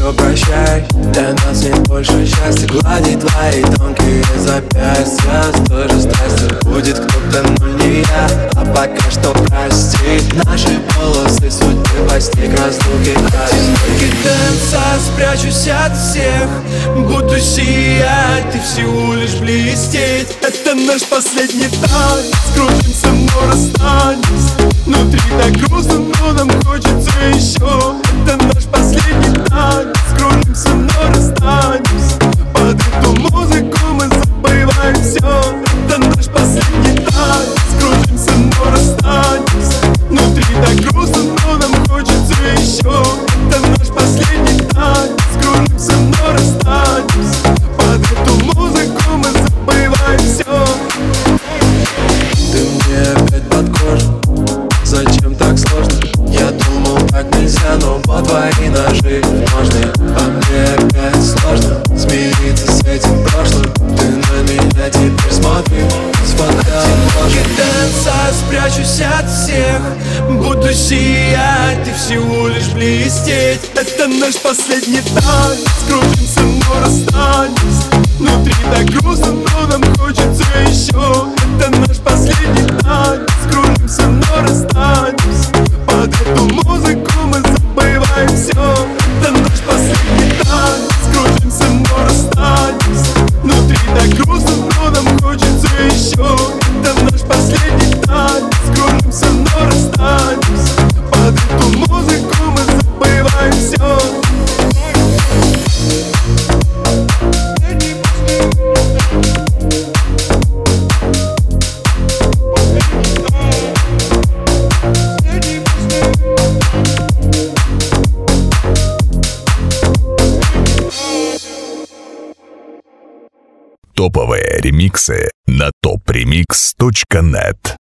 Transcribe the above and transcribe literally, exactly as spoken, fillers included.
все прощай. Для нас нет больше счастья гладить твои тонкие запястья. С той же страстью будет кто-то, но не я. А пока что прости, наши полосы судьбы постиг разлуки. Одиноки танца, спрячусь от всех, буду сиять, ты всего лишь блестеть. Это наш последний танец, кружимся, но расстанемся. Внутри так грустно, но нам хочется еще. Это наш последний танец, кружимся, но расстанемся. Под эту музыку мы забываем все. Это наш последний танец, кружимся, но расстанемся. Внутри так грустно, но нам хочется еще. Это наш последний танец, кружимся, но расстанемся. Под эту музыку мы забываем все. Ты мне опять под кожу, зачем так сложно? Я думал, так нельзя, но вот твои ножи можно. А мне опять сложно смириться с этим прошлым. Ты на меня теперь смотри с фотообложек. Танца, спрячусь от всех, буду сиять, ты всего лишь блестеть. Это наш последний танец, кружимся, но расстанемся. Внутри так грустно, но нам хочется еще. Это наш последний танец, кружимся, но расстанемся. Под эту музыку мы забываем все. Это наш последний танец, кружимся, но расстанемся. Внутри так грустно, но нам хочется еще. Это наш последний танец, кружимся, но расстанемся. Под эту музыку мы забываем все. Топовые ремиксы на топ ремикс точка нет.